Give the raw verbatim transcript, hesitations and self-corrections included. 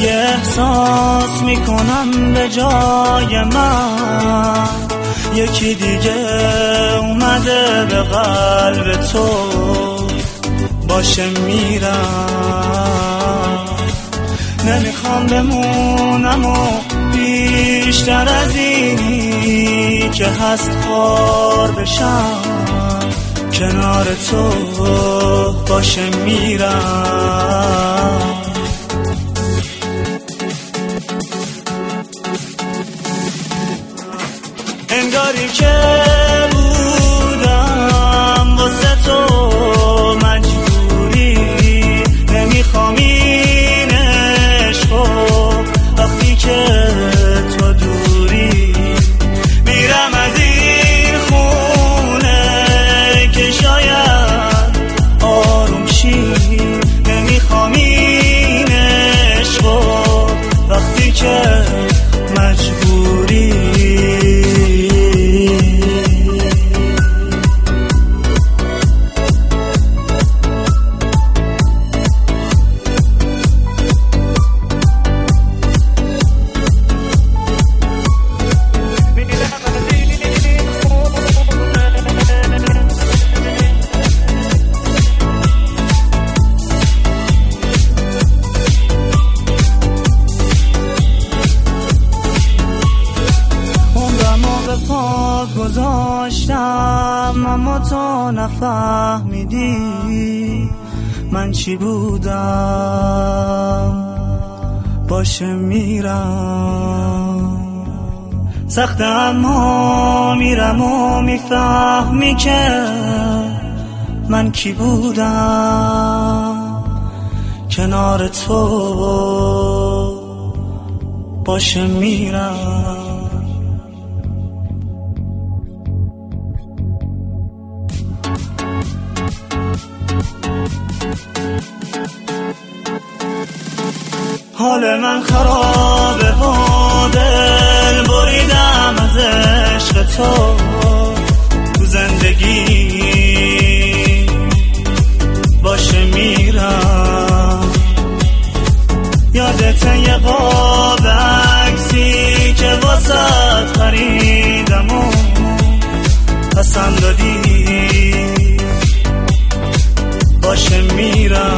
یه احساس میکنم به جای من یکی دیگه اومده به قلب تو، باشه میرم. نمیخوام بمونم و بیشتر از اینی که هست خار بشم کنار تو، باشه میرم. انگاری که بودم واسه تو مجبوری، نمیخوام این عشقو وقتی که تو دوری. میرم از این خونه که شاید آروم شی، نمیخوام این عشقو وقتی که مجبوری. گذاشتم اما تو نفهمیدی من چی بودم، باشه میرم. سخته اما میرم و میفهمی که من کی بودم کنار تو، باشه میرم. حال من خرابه و دل بریدم از عشق تو تو زندگی، باشه میرم. یادت یه قاب عکسی که واسط خریدم و پسند دادی، باشه میرم.